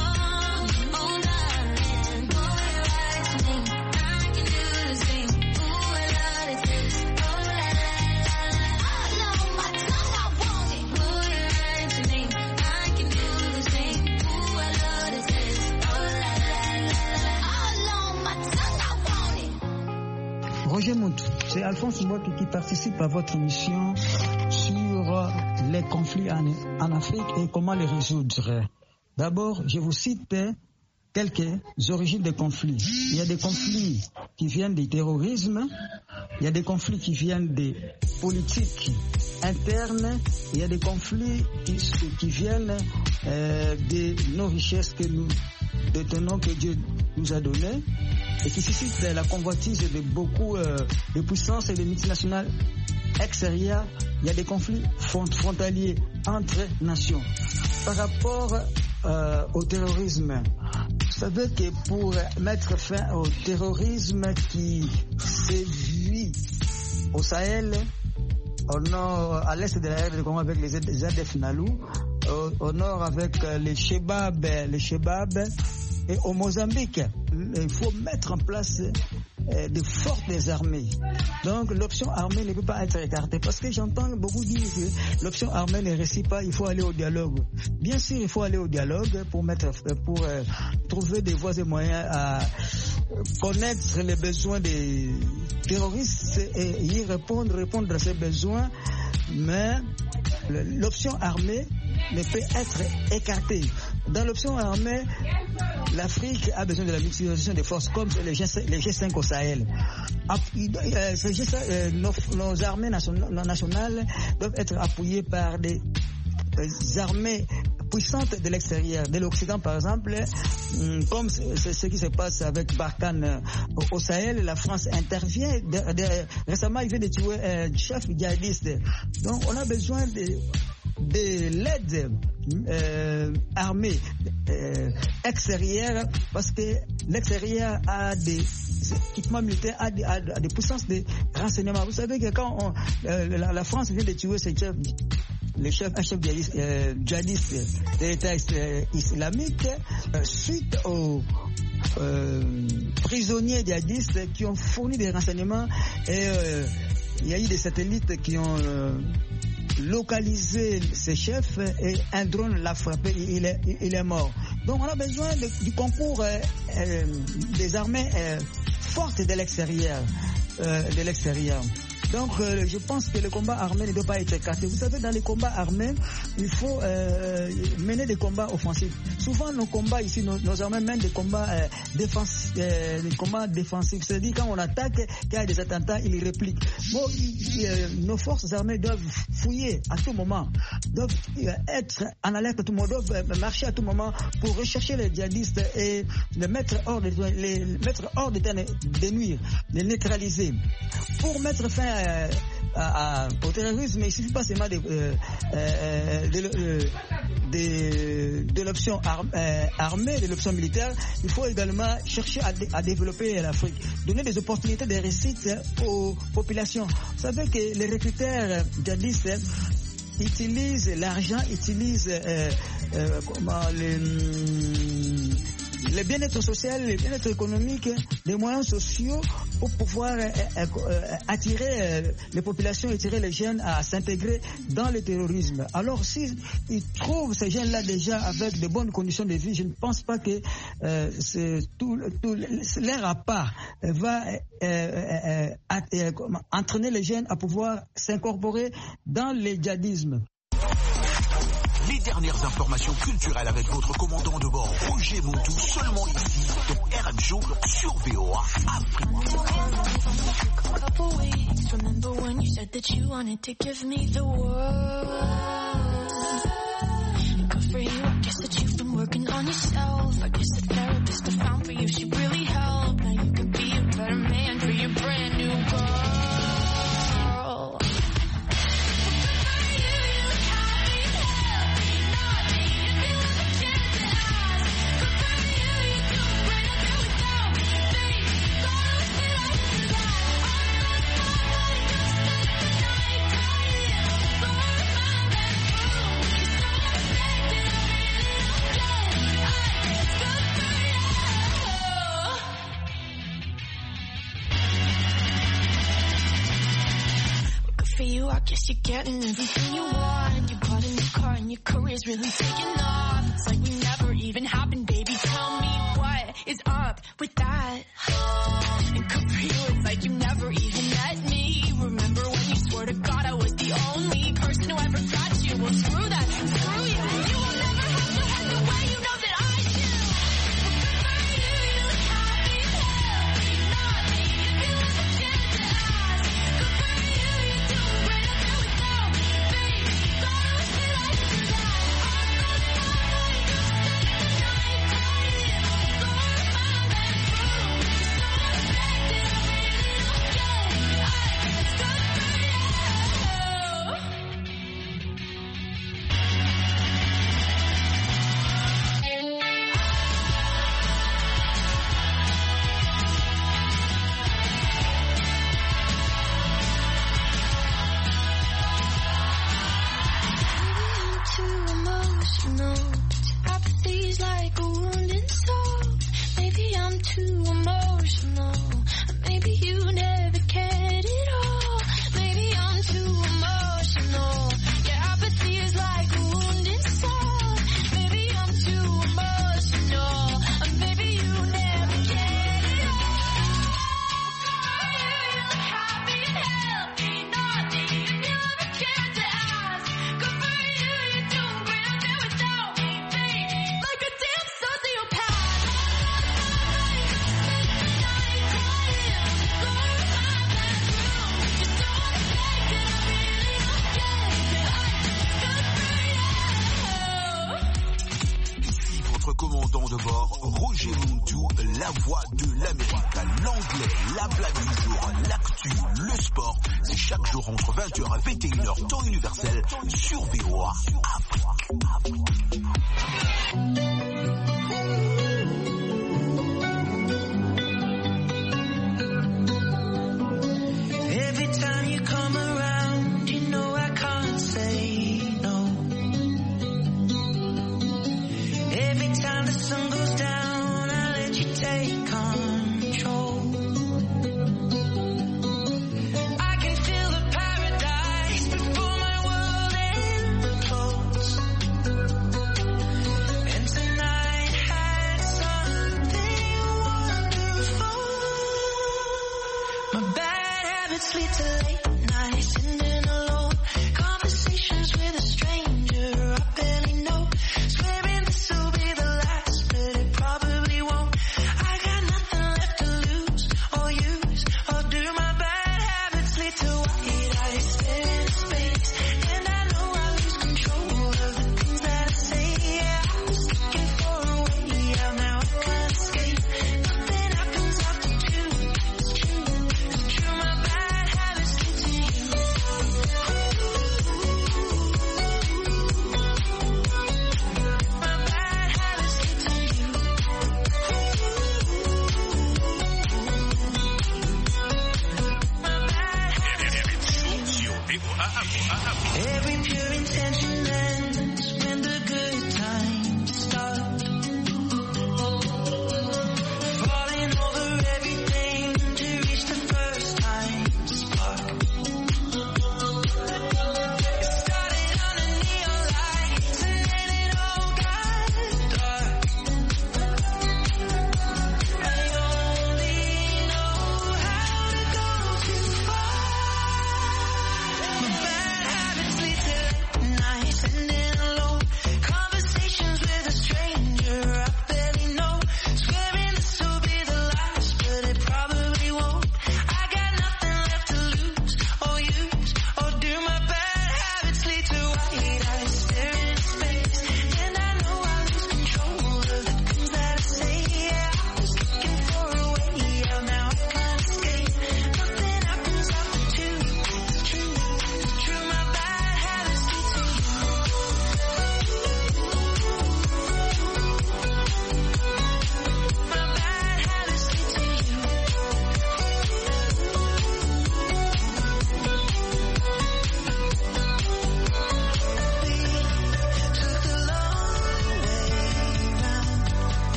oh, oh, darling, boy, you're right to me. I can do the same. Ooh, I love it. Oh, la, la, la, la. All on my tongue, I want it. Boy, you're right to me. I can do the same. Ooh, I love it. Oh, la, la, la, la. All on my tongue, I want it. Roger Montou, c'est Alphonse Mbouaki qui participe à votre émission sur les conflits en, en Afrique et comment les résoudre. D'abord, je vous cite quelques origines des conflits. Il y a des conflits qui viennent du terrorisme, il y a des conflits qui viennent des politiques internes, il y a des conflits qui, qui viennent euh, de nos richesses que nous détenons, que Dieu nous a données, et qui suscitent la convoitise de beaucoup euh, de puissances et de multinationales extérieures. Il y a des conflits front- frontaliers entre nations. Par rapport euh, au terrorisme, vous savez que pour mettre fin au terrorisme qui sévit au Sahel, au nord, à l'est de la R D Congo avec les Z F N A L U, au, au nord avec les Chebab, les Chebab, et au Mozambique, il faut mettre en place euh, de fortes armées. Donc l'option armée ne peut pas être écartée, parce que j'entends beaucoup dire que l'option armée ne réussit pas, il faut aller au dialogue. Bien sûr, il faut aller au dialogue pour mettre, pour euh, trouver des voies et moyens à connaître les besoins des terroristes et y répondre, répondre à ces besoins, mais l'option armée ne peut être écartée. Dans l'option armée, l'Afrique a besoin de la mutualisation des forces comme les G cinq au Sahel. Nos, nos armées nationales doivent être appuyées par des, des armées puissantes de l'extérieur, de l'Occident par exemple, comme c'est ce qui se passe avec Barkhane au Sahel. La France intervient. De, de, récemment, il vient de tuer un chef djihadiste. Donc, on a besoin de, de l'aide euh, armée euh, extérieure, parce que l'extérieur a des équipements militaires, a des, a des puissances de renseignement. Vous savez que quand on, euh, la, la France vient de tuer ce chef, le chef, un chef djihadiste, euh, djihadiste de l'État islamique, euh, suite aux euh, prisonniers djihadistes qui ont fourni des renseignements, et euh, il y a eu des satellites qui ont euh, localisé ces chefs, et un drone l'a frappé, il est, il est mort. Donc on a besoin de, du concours euh, euh, des armées euh, fortes de l'extérieur, euh, de l'extérieur. Donc euh, je pense que le combat armé ne doit pas être écarté. Vous savez, dans les combats armés, il faut euh, mener des combats offensifs. Souvent nos combats ici, nos, nos armées mènent des combats euh, défensifs, euh, des combats défensifs. C'est-à-dire quand on attaque, qu'il y a des attentats, ils répliquent. Bon, il, euh, nos forces armées doivent fouiller à tout moment, doivent euh, être en alerte à tout moment, doivent euh, marcher à tout moment pour rechercher les djihadistes et les mettre hors de, les mettre hors de terre, de nuire, les neutraliser, pour mettre fin Euh, à, à, au terrorisme, il ne suffit pas seulement de, euh, euh, de, de, de, de l'option ar, euh, armée, de l'option militaire. Il faut également chercher à, à développer l'Afrique, donner des opportunités de réussite aux populations. Vous savez que les recruteurs djihadistes utilisent l'argent, utilisent euh, euh, comment, les, le bien-être social, le bien-être économique, les moyens sociaux pour pouvoir euh, euh, attirer euh, les populations, attirer les jeunes à s'intégrer dans le terrorisme. Alors, s'ils trouvent ces jeunes-là déjà avec de bonnes conditions de vie, je ne pense pas que euh, tout, tout, leur appart va euh, euh, euh, entraîner les jeunes à pouvoir s'incorporer dans le djihadisme. Les dernières informations culturelles avec votre commandant de bord, Roger Montou, seulement ici, dans R M Show sur V O A Afrique. Remember when you said that you wanted to give me the world? Good for you, I guess that you've been working on yourself. I guess the therapist I found for you should really help. Now you could be a better man for your brand new girl. For you, I guess you're getting everything you want. You bought a new car and your career's really taking off. It's like we never even happened, baby. Tell me what is up with that. And good for you, it's like you never even met me. Remember when you swore to God I was the only person who ever got you? Well, screw that, screw you. You will never have to head the way you know that I do. Commandant de bord, Roger Montou, la voix de l'Amérique, l'anglais, la blague du jour, l'actu, le sport, c'est chaque jour entre vingt heures et vingt et une heures, temps universel, sur V O A Afrique. Every time you come around, you know I can't say no. Every time the sun goes down, I let you take control. I can feel the paradise before my world implodes.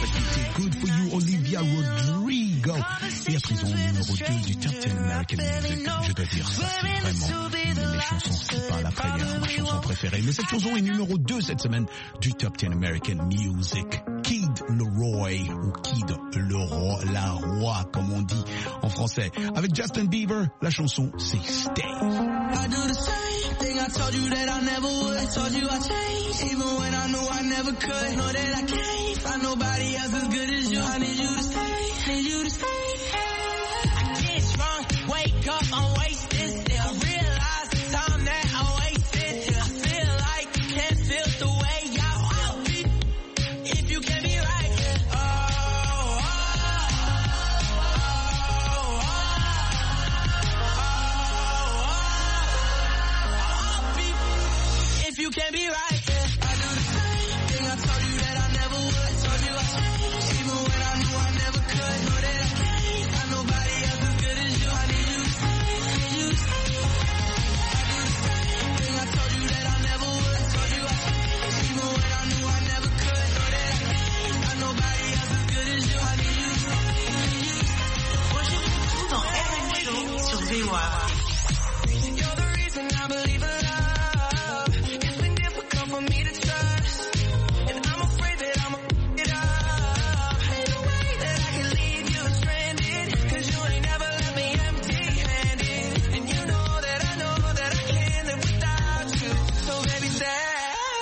c'est Good For You, Olivia Rodrigo. Et à présent, numéro deux du Top dix American Music. Je dois dire, ça c'est vraiment une de mes chansons, si pas la première, ma chanson préférée. Mais cette chanson est numéro deux cette semaine du Top dix American Music. Kid Leroy, ou Kid Leroy, la roi, comme on dit en français. Avec Justin Bieber, la chanson c'est Stay. I do the same thing I told you that I never would. I told you I changed, even when I knew I never could. Know that I can't find nobody else as good as you. I need you to stay, need you to stay. I get drunk, wake up, I'm wasted still. I realize the time that I wasted till I feel like you can't feel the way I feel. If you can be right, yeah. Oh, oh, oh, oh, oh. If you can be right, yeah. I do the same thing I told you that I never would. I told you I changed, even when I knew I never could. Know that I can't find nobody else as good as you. I need you to stay, need you to stay. I do the same thing I told you that I never would. I told you I changed, even when I knew I never could. Know that I can't find nobody else as good as you. I need you to stay, need you to stay. Roger Moutou dans R M Show sur V O A. You're the reason I believe in love. It's been difficult for me to trust, and I'm afraid that I'ma f*** it up. Ain't no way that I can leave you stranded, 'cause you ain't never left me empty-handed. And you know that I know that I can't live without you. So baby, stay.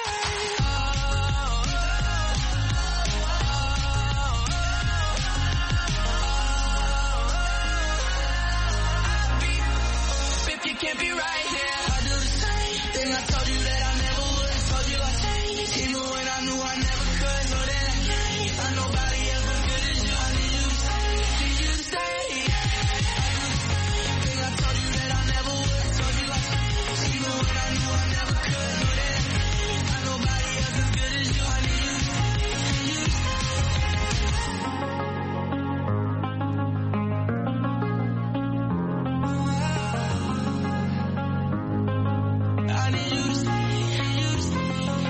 If you can't be right here, I do the same thing I told you that I never would. I told you I changed, even when I knew I never could. Know that I can't find nobody else as good as you. I need you to stay, need you to stay. I do the same thing I told you that I never would. I told you I changed, even when I knew I never could. Know that I can't find nobody else as good as you. I need you to stay, need you to stay. I need you to stay, need you to stay.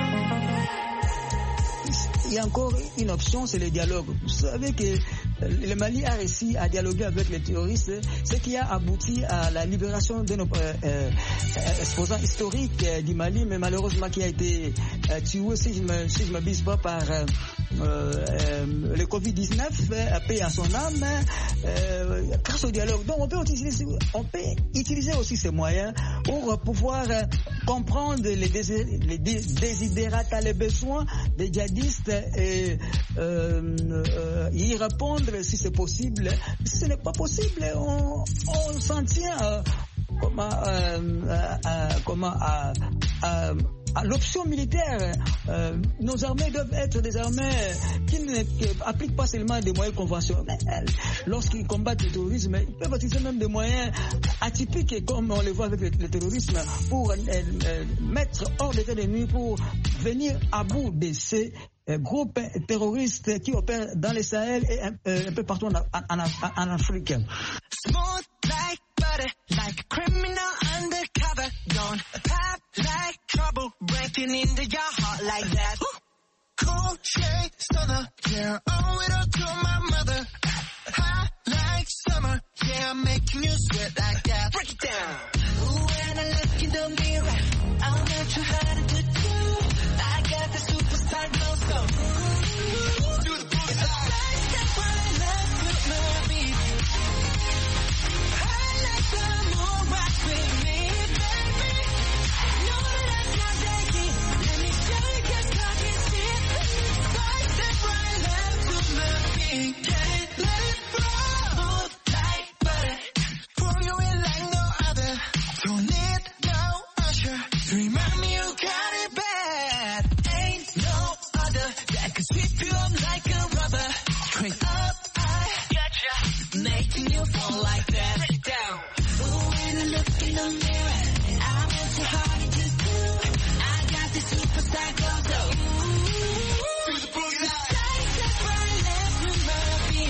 Il y a encore une option, c'est le dialogue. Vous savez que le Mali a réussi à dialoguer avec les terroristes, ce qui a abouti à la libération de nos euh, euh, exposants historiques euh, du Mali, mais malheureusement qui a été euh, tué, si je me, si je me bise pas, par euh, euh, le covid dix-neuf, euh, paix à son âme, euh, grâce au dialogue. Donc on peut utiliser, on peut utiliser aussi ces moyens pour pouvoir euh, comprendre les, désir, les désidérata, les besoins des djihadistes et euh, euh, y répondre si c'est possible. Si ce n'est pas possible, on, on s'en tient euh, comment, euh, euh, comment à, à, à l'option militaire. Euh, nos armées doivent être des armées qui n'appliquent pas seulement des moyens conventionnels. Lorsqu'ils combattent le terrorisme, ils peuvent utiliser même des moyens atypiques, comme on le voit avec le, le terrorisme, pour euh, euh, mettre hors d'état de nuit, pour venir à bout de ces groupes terroristes qui opèrent dans le Sahel et un, euh, un peu partout en, en, en, en Afrique. Smooth like butter, like a criminal undercover. Don't pop like trouble, breaking into your heart like that. Cool shade stunner, yeah, owe it all to my mother. Hot like summer, yeah, I'm making you sweat like that. Break it down. When I look in the mirror, I'm not too hard to do. I got the superstar glow, so do the booty slide. That's why I love to love me. I like the moon rock with me, baby. Know that I got that heat. Let me show you 'cause I can see it. That's why I love to love me. Can't let it flow like butter. Pour you in like no other. Don't need no usher to remind me you got it bad. Ain't no other that can sweep you up like a rubber. Straight up, I gotcha, making you fall like that. Break it down. Ooh, when I look in the mirror, I'm not too hard to do. I got the superstar glow, so ooh, do the boogie line. That's why I love to love me.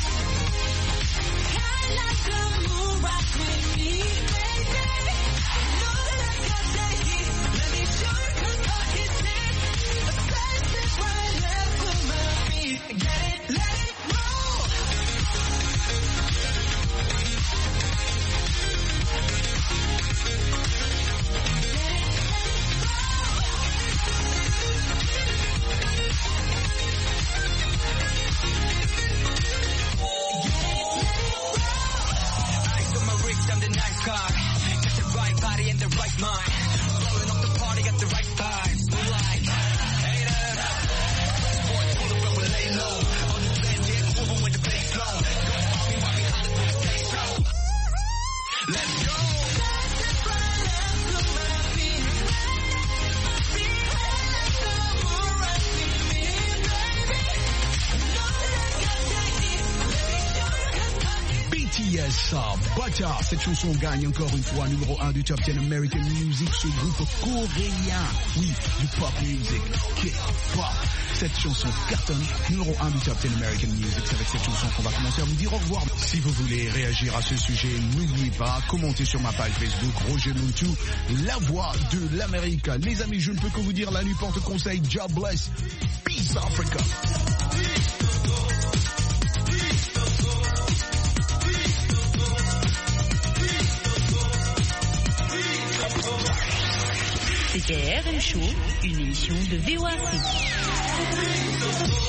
I like the moon rock with me, baby. Know that I got that heat. Let me show you 'cause I can see it. That's why I love to love me. Get it Bless, Butter. Cette chanson gagne encore une fois numéro un du Top dix American Music, ce groupe coréen. Oui, du pop music, K-pop. Cette chanson cartonne, numéro un du Top dix American Music. C'est avec cette chanson qu'on va commencer à vous dire au revoir. Si vous voulez réagir à ce sujet, n'oubliez pas, commentez sur ma page Facebook, Roger Muntu, la voix de l'Amérique. Les amis, je ne peux que vous dire, la nuit porte conseil, God bless, peace Africa. C'était R M Show, une émission de V O A Afrique.